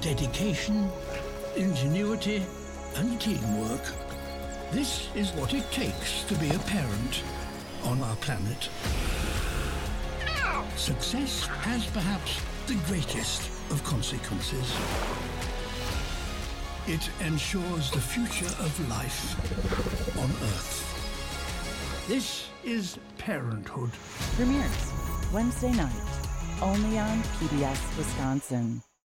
dedication, ingenuity, and teamwork. This is what it takes to be a parent on our planet. Success has perhaps the greatest of consequences. It ensures the future of life on Earth. This is Parenthood. Premieres Wednesday night, only on PBS Wisconsin.